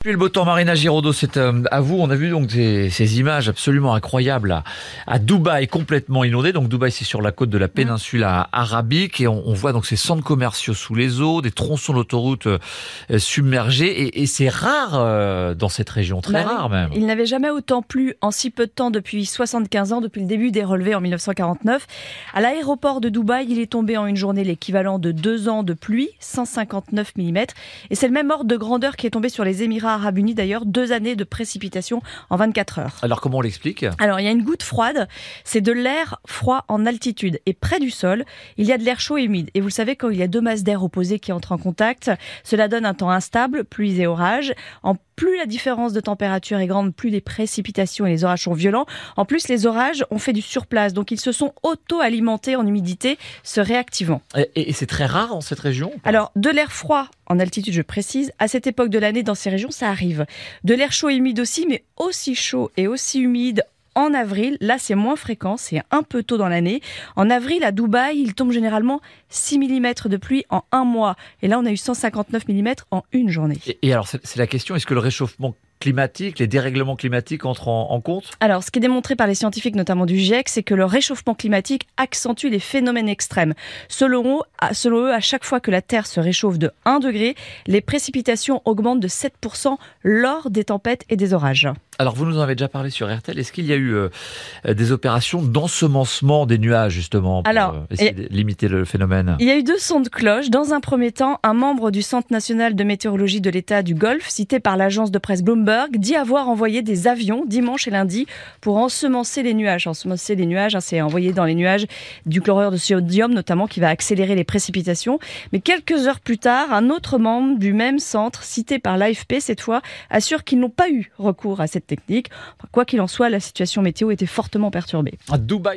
Puis le beau temps, Marina Giraudot, c'est à vous. On a vu donc ces images absolument incroyables à Dubaï, complètement inondé. Donc Dubaï, c'est sur la côte de la péninsule arabique et on voit donc ces centres commerciaux sous les eaux, des tronçons d'autoroute submergés et c'est rare dans cette région, très rare même. Il n'avait jamais autant plu en si peu de temps depuis 75 ans, depuis le début des relevés en 1949. À l'aéroport de Dubaï, il est tombé en une journée l'équivalent de 2 ans de pluie, 159 mm. Et c'est le même ordre de grandeur qui est tombé sur les Émirats Arabes Unis d'ailleurs, 2 années de précipitations en 24 heures. Alors comment on l'explique ? Alors il y a une goutte froide, c'est de l'air froid en altitude et près du sol, il y a de l'air chaud et humide. Et vous le savez, quand il y a 2 masses d'air opposées qui entrent en contact, cela donne un temps instable, pluies et orages. Plus la différence de température est grande, plus les précipitations et les orages sont violents. En plus, les orages ont fait du surplace, donc ils se sont auto-alimentés en humidité, se réactivant. Et c'est très rare dans cette région ? Alors, de l'air froid en altitude, je précise, à cette époque de l'année dans ces régions, ça arrive. De l'air chaud et humide aussi, mais aussi chaud et aussi humide en avril, là c'est moins fréquent, c'est un peu tôt dans l'année. En avril, à Dubaï, il tombe généralement 6 mm de pluie en un mois. Et là, on a eu 159 mm en une journée. Et alors, c'est la question, est-ce que le réchauffement climatique, les dérèglements climatiques entrent en compte ? Alors, ce qui est démontré par les scientifiques, notamment du GIEC, c'est que le réchauffement climatique accentue les phénomènes extrêmes. Selon eux, à chaque fois que la Terre se réchauffe de 1 degré, les précipitations augmentent de 7% lors des tempêtes et des orages. Alors, vous nous en avez déjà parlé sur RTL. Est-ce qu'il y a eu des opérations d'ensemencement des nuages, justement, pour essayer de limiter le phénomène ? Il y a eu 2 sons de cloche. Dans un premier temps, un membre du Centre national de météorologie de l'État du Golfe, cité par l'agence de presse Bloomberg, dit avoir envoyé des avions dimanche et lundi pour ensemencer les nuages. Ensemencer les nuages, c'est envoyer dans les nuages du chlorure de sodium, notamment, qui va accélérer les précipitations. Mais quelques heures plus tard, un autre membre du même centre, cité par l'AFP cette fois, assure qu'ils n'ont pas eu recours à cette technique. Quoi qu'il en soit, la situation météo était fortement perturbée. À Dubaï.